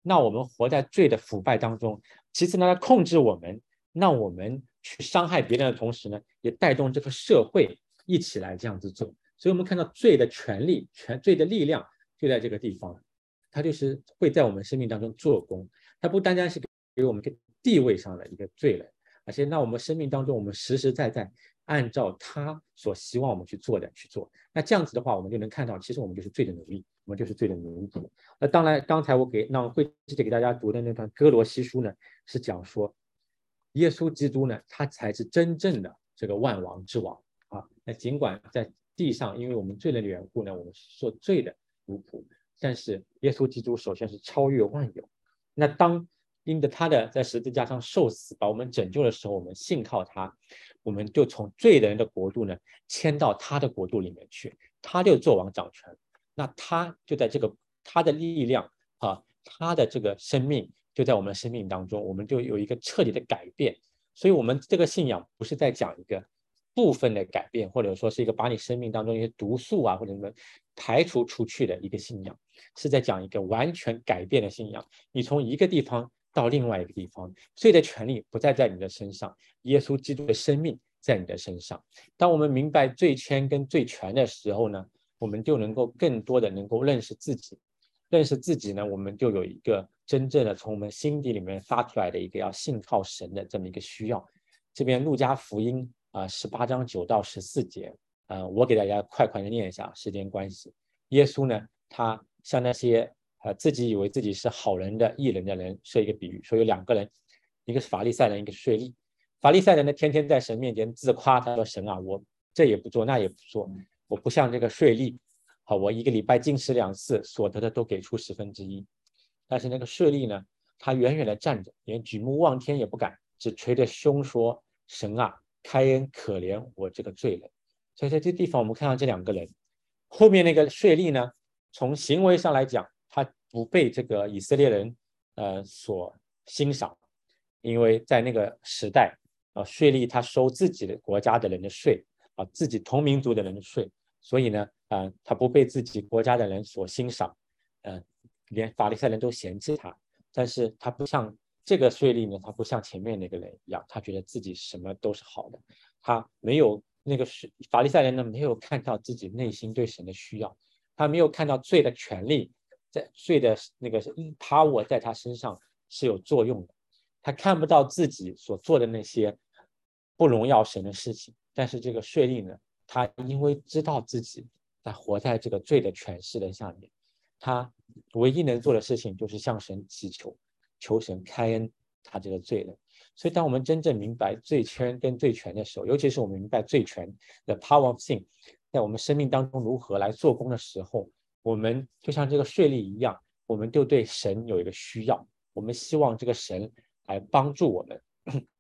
那我们活在罪的腐败当中，其次呢，它控制我们，让我们去伤害别人的同时呢，也带动这个社会一起来这样子做。所以我们看到罪的权利、罪的力量就在这个地方，它就是会在我们生命当中做工。它不单单是给我们一个地位上的一个罪人，而且让我们生命当中，我们实实在在按照他所希望我们去做的去做。那这样子的话，我们就能看到，其实我们就是罪的奴隶，我们就是罪的奴隶。那当然，刚才我让慧姐给大家读的那段哥罗西书呢，是讲说，耶稣基督呢，他才是真正的这个万王之王啊。那尽管在地上，因为我们罪人的缘故呢，我们是受罪的奴仆，但是耶稣基督首先是超越万有。那当因着他的在十字架上受死把我们拯救的时候，我们信靠他，我们就从罪人的国度呢迁到他的国度里面去，他就做王掌权。那他就在这个他的力量啊，他的这个生命就在我们生命当中，我们就有一个彻底的改变。所以我们这个信仰不是在讲一个部分的改变，或者说是一个把你生命当中一些毒素啊或者什么排除出去的一个信仰，是在讲一个完全改变的信仰。你从一个地方到另外一个地方，罪的权利不再在你的身上，耶稣基督的生命在你的身上。当我们明白罪愆跟罪权的时候呢，我们就能够更多的能够认识自己。认识自己呢，我们就有一个真正的从我们心底里面发出来的一个要信靠神的这么一个需要。这边路加福音18章9到14节，我给大家快快的念一下，时间关系。耶稣呢，他向那些自己以为自己是好人的义人的人设一个比喻，说有2个人，一个是法利赛人，一个是税吏。法利赛人呢，天天在神面前自夸，他说神啊，我这也不做那也不做，我不像这个税吏，好，我1个礼拜禁食2次，所得的都给出1/10。但是那个税吏呢，他远远的站着，连举目望天也不敢，只捶着胸说，神啊，开恩可怜我这个罪人。所以在这地方我们看到这2个人，后面那个税吏呢，从行为上来讲，他不被这个以色列人所欣赏，因为在那个时代税吏他收自己的国家的人的税自己同民族的人的税，所以呢他不被自己国家的人所欣赏，连法利赛人都嫌弃他。但是他不像这个税吏呢，他不像前面那个人一样，他觉得自己什么都是好的，他没有那个法利赛人呢，没有看到自己内心对神的需要，他没有看到罪的权利，在罪的那个 power 在他身上是有作用的，他看不到自己所做的那些不荣耀神的事情。但是这个税吏呢，他因为知道自己在活在这个罪的权势的下面，他唯一能做的事情就是向神祈求，求神开恩他这个罪人。所以当我们真正明白罪愆跟罪权的时候，尤其是我们明白罪权的 power of sin 在我们生命当中如何来做工的时候，我们就像这个税吏一样，我们就对神有一个需要，我们希望这个神来帮助我们。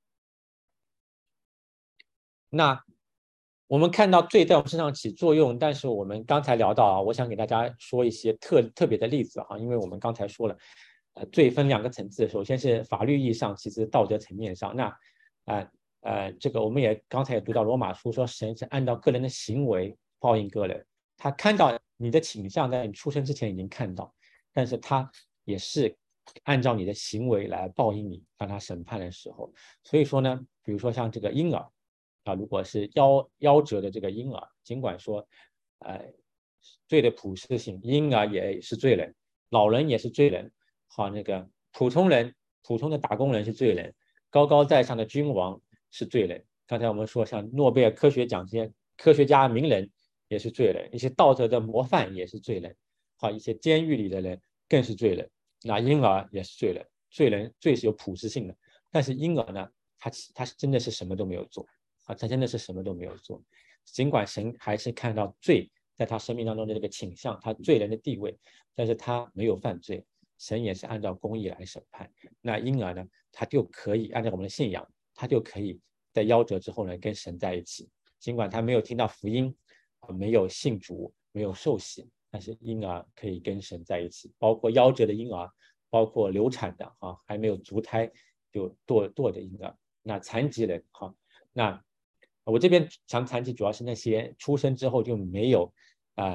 那我们看到罪在我们身上起作用，但是我们刚才聊到我想给大家说一些特别的例子因为我们刚才说了罪分2个层次，首先是法律意义上，其次道德层面上。那这个我们也刚才也读到罗马书说，神是按照个人的行为报应个人，他看到你的倾向在你出生之前已经看到，但是他也是按照你的行为来报应你，当他审判的时候。所以说呢，比如说像这个婴儿如果是夭折的这个婴儿，尽管说罪的普世性，婴儿也是罪人，老人也是罪人，那个普通的打工人是罪人，高高在上的君王是罪人。刚才我们说像诺贝尔科学奖这些科学家名人也是罪人，一些道德的模范也是罪人，一些监狱里的人更是罪人。那婴儿也是罪人，罪是有普世性的，但是婴儿呢，他真的是什么都没有做他真的是什么都没有做。尽管神还是看到罪在他生命当中的这个倾向，他罪人的地位，但是他没有犯罪，神也是按照公义来审判。那婴儿呢，他就可以按照我们的信仰，他就可以在夭折之后呢跟神在一起，尽管他没有听到福音没有信主，没有受洗，但是婴儿可以跟神在一起，包括夭折的婴儿，包括流产的还没有足胎就堕的婴儿，那残疾人那我这边讲残疾主要是那些出生之后就没有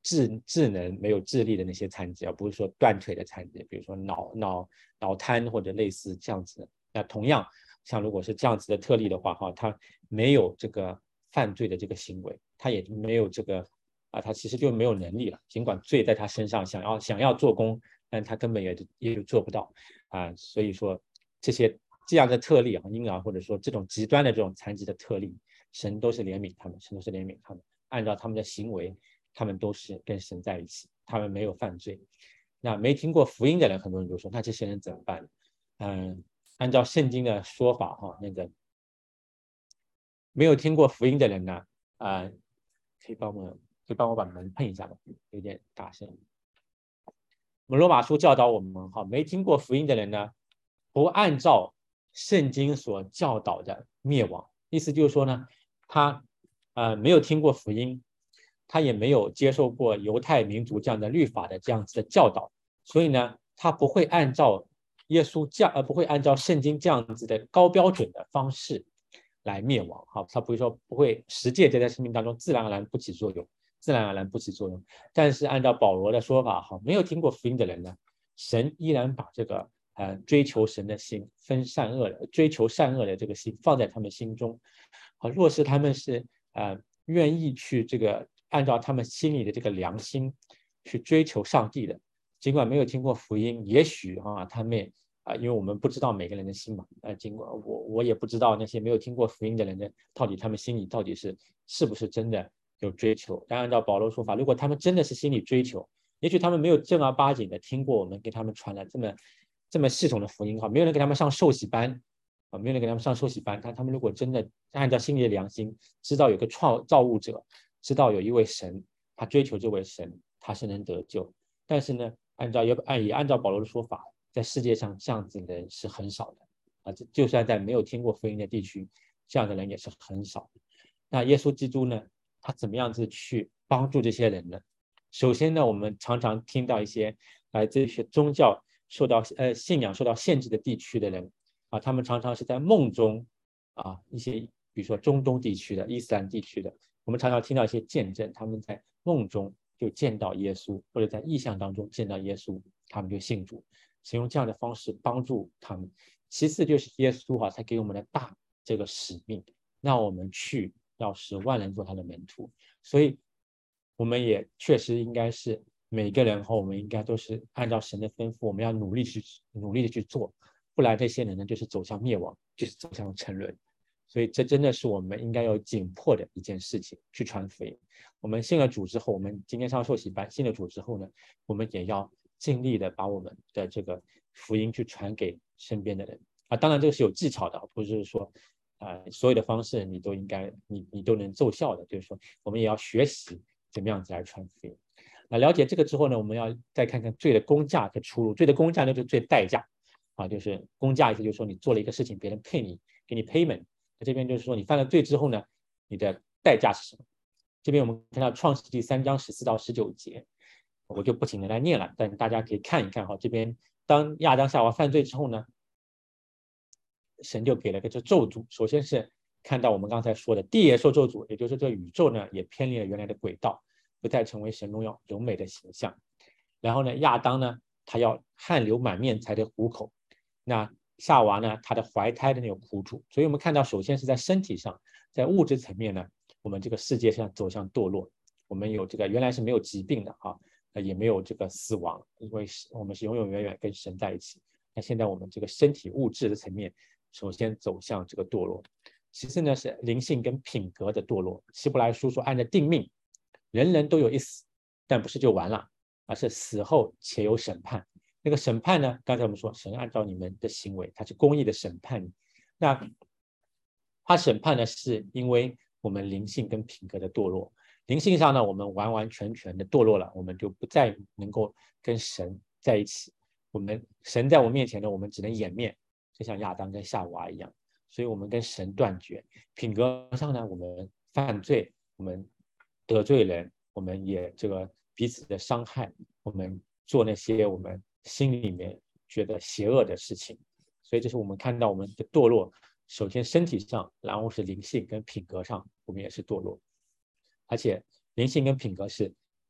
智能没有智力的那些残疾，而不是说断腿的残疾，比如说脑瘫或者类似这样子的。那同样，像如果是这样子的特例的话，他没有这个犯罪的这个行为，他也没有这个他其实就没有能力了。尽管罪在他身上，想要做工，但他根本也做不到所以说这样的特例婴儿或者说这种极端的这种残疾的特例，神都是怜悯他们，神都是怜悯他们，按照他们的行为，他们都是跟神在一起，他们没有犯罪。那没听过福音的人，很多人就说，那这些人怎么办？按照圣经的说法那个没有听过福音的人呢，可以帮我把门碰一下吗？有点大声。我们罗马书教导我们没听过福音的人呢，不按照圣经所教导的灭亡。意思就是说呢，他没有听过福音，他也没有接受过犹太民族这样的律法的这样子的教导，所以呢，他不会按照耶稣不会按照圣经这样子的高标准的方式来灭亡他不会十诫在生命当中自然而然不起作用，但是按照保罗的说法没有听过福音的人呢，神依然把这个追求神的心追求善恶的这个心放在他们心中若是他们是愿意去这个按照他们心里的这个良心去追求上帝的，尽管没有听过福音，也许他们因为我们不知道每个人的心嘛尽管我也不知道那些没有听过福音的人的到底他们心里到底是不是真的有追求。但按照保罗说法，如果他们真的是心里追求，也许他们没有正儿八经的听过我们给他们传了这么系统的福音没有人给他们上受洗班没有人给他们上受洗班，但他们如果真的按照心里的良心，知道有个造物者，知道有一位神，他追求这位神，他是能得救。但是呢，也按照保罗的说法，在世界上这样子的人是很少的就算在没有听过福音的地区，这样的人也是很少的。那耶稣基督呢，他怎么样子去帮助这些人呢？首先呢，我们常常听到一些来自一些宗教信仰受到限制的地区的人他们常常是在梦中一些比如说中东地区的伊斯兰地区的，我们常常听到一些见证，他们在梦中就见到耶稣，或者在异象当中见到耶稣，他们就信主，使用这样的方式帮助他们。其次就是耶稣才给我们的大这个使命，让我们去要使万人做他的门徒。所以我们也确实应该是每个人我们应该都是按照神的吩咐，我们要努力的去做，不然这些人呢就是走向灭亡，就是走向沉沦。所以这真的是我们应该有紧迫的一件事情，去传福音。我们信了主之后，我们今天上受洗班，信了主之后呢，我们也要尽力的把我们的这个福音去传给身边的人当然这个是有技巧的，不是说所有的方式你都应该你都能奏效的，就是说我们也要学习怎么样子来传福音。那了解这个之后呢，我们要再看看罪的工价和出路。罪的工价就是罪代价就是工价意思就是说你做了一个事情，别人给你 payment。这边就是说你犯了罪之后呢，你的代价是什么？这边我们看到创世记3章14到19节，我就不停的来念了，但大家可以看一看这边当亚当夏娃犯罪之后呢，神就给了个咒诅。首先是看到我们刚才说的地也受咒诅，也就是这宇宙呢也偏离了原来的轨道，不再成为神荣耀柔美的形象。然后呢，亚当呢他要汗流满面才得糊口，那夏娃呢她的怀胎的那种苦楚。所以我们看到首先是在身体上，在物质层面呢，我们这个世界上走向堕落，我们有这个原来是没有疾病的也没有这个死亡，因为我们是永永远远跟神在一起。那现在我们这个身体物质的层面首先走向这个堕落，其次呢是灵性跟品格的堕落。希伯来书说按照定命，人人都有一死，但不是就完了，而是死后且有审判。那个审判呢，刚才我们说神按照你们的行为，他是公义的审判你。那他审判呢是因为我们灵性跟品格的堕落。灵性上呢我们完完全全的堕落了，我们就不再能够跟神在一起。神在我面前呢，我们只能掩面，就像亚当跟夏娃一样，所以我们跟神断绝。品格上呢，我们犯罪，我们得罪人，我们也这个彼此的伤害，我们做那些我们心里面觉得邪恶的事情。所以这是我们看到我们的堕落，首先身体上，然后是灵性跟品格上，我们也是堕落。而且灵性跟品格是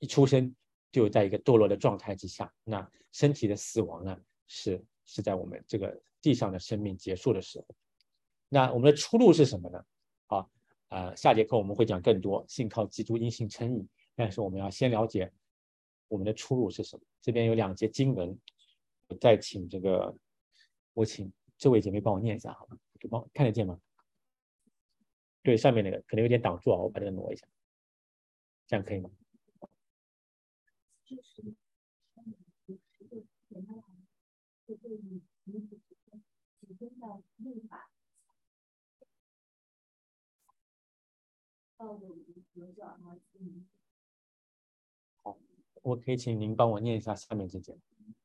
一出生就在一个堕落的状态之下，那身体的死亡呢是在我们这个地上的生命结束的时候。那我们的出路是什么呢？下节课我们会讲更多信靠基督因信称义，但是我们要先了解我们的出路是什么。这边有2节经文，我再请我请这位姐妹帮我念一下好吗？看得见吗？对，上面那个可能有点挡住啊，我把这个挪一下，这样可以吗？好，我可以请您帮我念一下下面这节。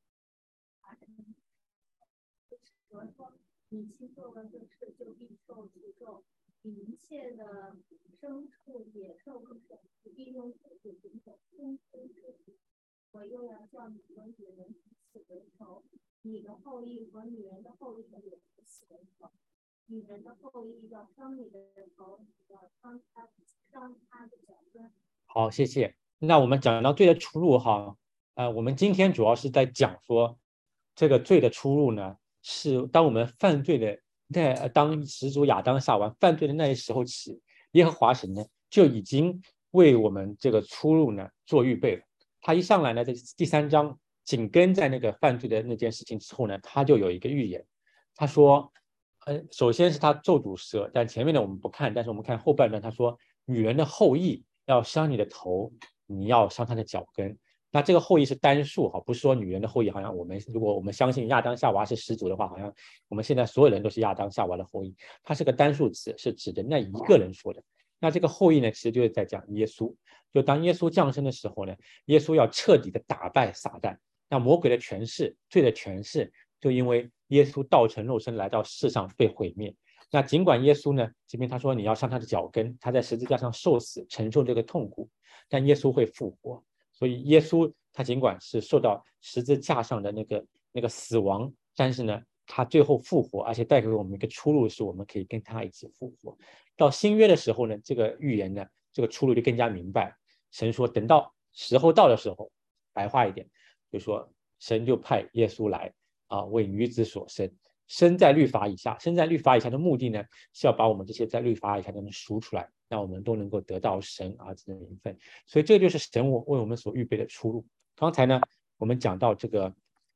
你亲做了这事，就必受诅咒。你一切的牲畜、野兽和水，必用火与滚火攻击你。我又要叫你和女人彼此为仇，你的后裔和女人的后裔也彼此为仇。女人的后裔要伤你的头，要伤他的脚跟。 好，谢谢。那我们讲到罪的出路哈，我们今天主要是在讲说这个罪的出路呢，是当我们犯罪的当始祖亚当夏娃犯罪的那时候起，耶和华神呢就已经为我们这个出路呢做预备了。他一上来呢，在第3章紧跟在那个犯罪的那件事情之后呢，他就有一个预言。他说，首先是他咒诅蛇，但前面的我们不看，但是我们看后半段，他说女人的后裔要伤你的头，你要伤她的脚跟。那这个后裔是单数哈，不是说女人的后裔，好像如果我们相信亚当夏娃是始祖的话，好像我们现在所有人都是亚当夏娃的后裔。它是个单数词，是指的那一个人说的。那这个后裔呢，其实就是在讲耶稣。就当耶稣降生的时候呢，耶稣要彻底的打败撒旦。那魔鬼的权势、罪的权势，就因为耶稣道成肉身来到世上被毁灭。那尽管耶稣呢，这边他说你要伤他的脚跟，他在十字架上受死，承受这个痛苦，但耶稣会复活。所以耶稣他尽管是受到十字架上的那个死亡，但是呢，他最后复活，而且带给我们一个出路，是我们可以跟他一起复活。到新约的时候呢，这个预言呢，这个出路就更加明白。神说，等到时候到的时候，白话一点，就说神就派耶稣来为女子所生，生在律法以下。生在律法以下的目的呢，是要把我们这些在律法以下的人赎出来，让我们都能够得到神儿子的名分。所以这就是神为我们所预备的出路。刚才呢，我们讲到这个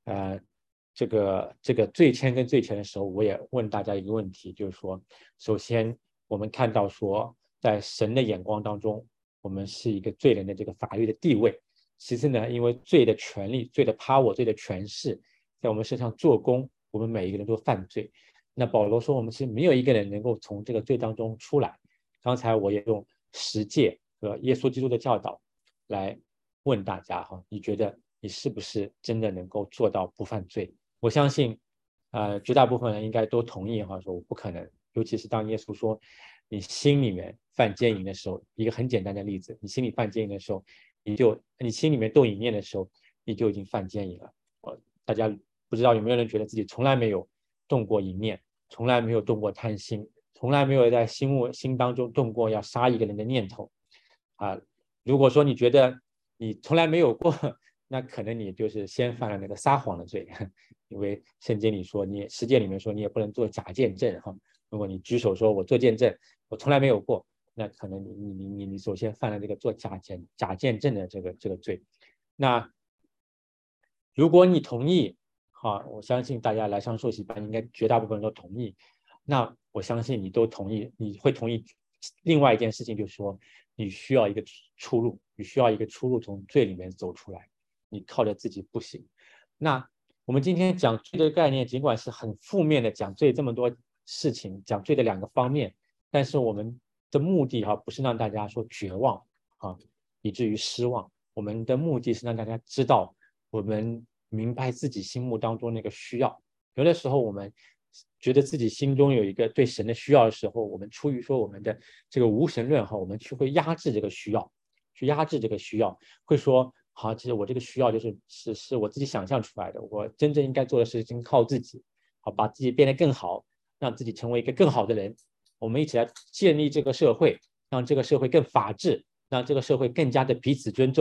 罪愆跟罪前的时候，我也问大家一个问题，就是说，首先我们看到说，在神的眼光当中，我们是一个罪人的这个法律的地位。其次呢，因为罪的权利、罪的 power、罪的权势在我们身上做工，我们每一个人都犯罪。那保罗说，我们其实没有一个人能够从这个罪当中出来。刚才我也用十诫和耶稣基督的教导来问大家哈，你觉得你是不是真的能够做到不犯罪？我相信绝大部分人应该都同意哈，说我不可能。尤其是当耶稣说你心里面犯奸淫的时候，一个很简单的例子，你心里犯奸淫的时候，你心里面动淫念的时候，你就已经犯奸淫了。大家不知道有没有人觉得自己从来没有动过淫念，从来没有动过贪心，从来没有在心当中动过要杀一个人的念头如果说你觉得你从来没有过，那可能你就是先犯了那个撒谎的罪，因为圣经里说，十诫里面说你也不能做假见证哈。如果你举手说我做见证，我从来没有过，那可能你首先犯了这个做假见证的这个罪。那如果你同意我相信大家来上受洗班应该绝大部分人都同意，那我相信你都同意，你会同意另外一件事情，就是说你需要一个出路，你需要一个出路从罪里面走出来，你靠着自己不行。那我们今天讲罪的概念，尽管是很负面的讲罪这么多事情，讲罪的2个方面，但是我们的目的不是让大家说绝望以至于失望。我们的目的是让大家知道，我们明白自己心目当中那个需要。有的时候我们觉得自己心中有一个对神的需要的时候，我们出于说我们的这个无神论我们会压制这个需要，会说其实我这个需要是我自己想象出来的，我真正应该做的事情靠自己把自己变得更好，让自己成为一个更好的人。我们一起来建立这个社会，让这个社会更法治，让这个社会更加的彼此尊重，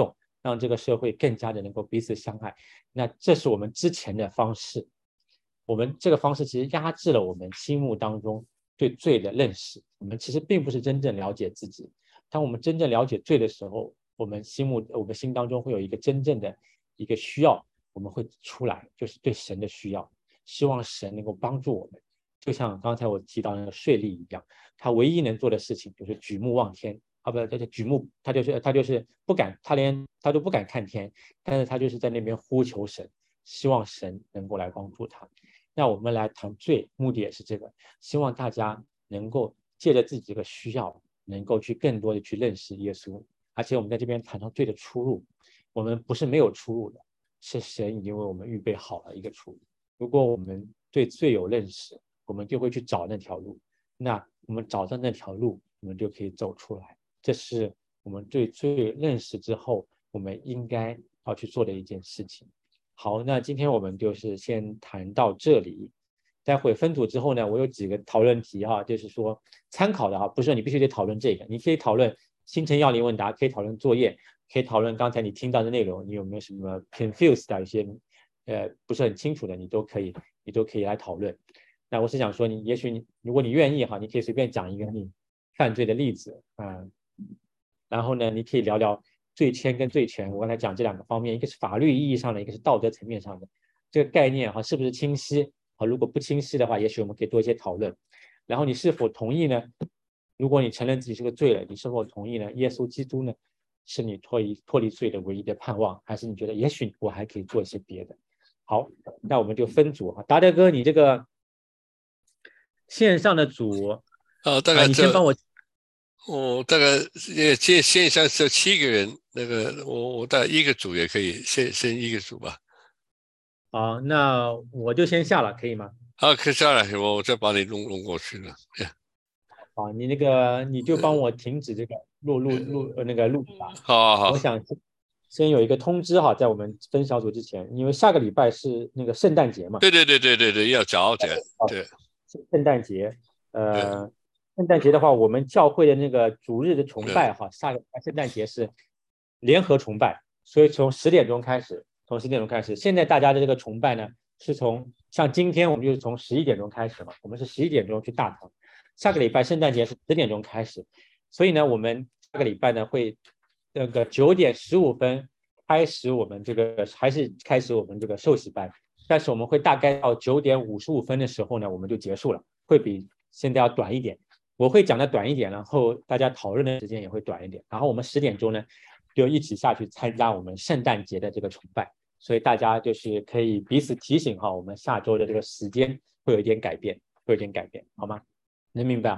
让这个社会更加的能够彼此相爱。那这是我们之前的方式，我们这个方式其实压制了我们心目当中对罪的认识，我们其实并不是真正了解自己。当我们真正了解罪的时候，我们心当中会有一个真正的一个需要，我们会出来，就是对神的需要，希望神能够帮助我们。就像刚才我提到那个税吏一样，他唯一能做的事情就是举目望天啊，不，他就举目，他就是不敢，他都不敢看天，但是他就是在那边呼求神，希望神能够来帮助他。那我们来谈罪，目的也是这个，希望大家能够借着自己这个需要，能够去更多的去认识耶稣。而且我们在这边谈到罪的出路，我们不是没有出路的，是神已经为我们预备好了一个出路。如果我们对罪有认识，我们就会去找那条路，那我们找到那条路，我们就可以走出来。这是我们对罪认识之后，我们应该要去做的一件事情。好，那今天我们就是先谈到这里。待会分组之后呢，我有几个讨论题哈，就是说参考的哈，不是说你必须得讨论这个，你可以讨论星辰要理问答，可以讨论作业，可以讨论刚才你听到的内容，你有没有什么 confused 的一些不是很清楚的，你都可以来讨论。那我是想说也许如果你愿意哈，你可以随便讲一个你犯罪的例子然后呢，你可以聊聊罪愆跟罪权，我刚才讲这两个方面，一个是法律意义上的，一个是道德层面上的，这个概念哈是不是清晰？好，如果不清晰的话，也许我们可以多一些讨论。然后你是否同意呢？如果你承认自己是个罪了，你是否同意呢？耶稣基督呢，是你脱离罪的唯一的盼望，还是你觉得也许我还可以做一些别的？好，那我们就分组哈。达德哥，你这个线上的组大概你先帮我。 大概线上是7个人，那个我大概一个组也可以，先一个组吧。 好，那我就先下了，可以吗？ 好，可以下来，我再把你弄过去了。 好，你就帮我停止这个录吧。 好。 我想先有一个通知哈，在我们分小组之前，因为下个礼拜是那个圣诞节嘛。 对，要早点。对， 圣诞节，圣诞节的话，我们教会的那个主日的崇拜哈，下个礼拜圣诞节是联合崇拜，所以从10点钟开始。现在大家的这个崇拜呢，是像今天我们就是从11点钟开始嘛，我们是11点钟去大堂。下个礼拜圣诞节是10点钟开始，所以呢，我们下个礼拜呢会那个9点15分开始我们这个受洗班，但是我们会大概到9点55分的时候呢，我们就结束了，会比现在要短一点。我会讲的短一点，然后大家讨论的时间也会短一点。然后我们10点钟呢，就一起下去参加我们圣诞节的这个崇拜，所以大家就是可以彼此提醒哈，我们下周的这个时间会有一点改变，好吗？能明白？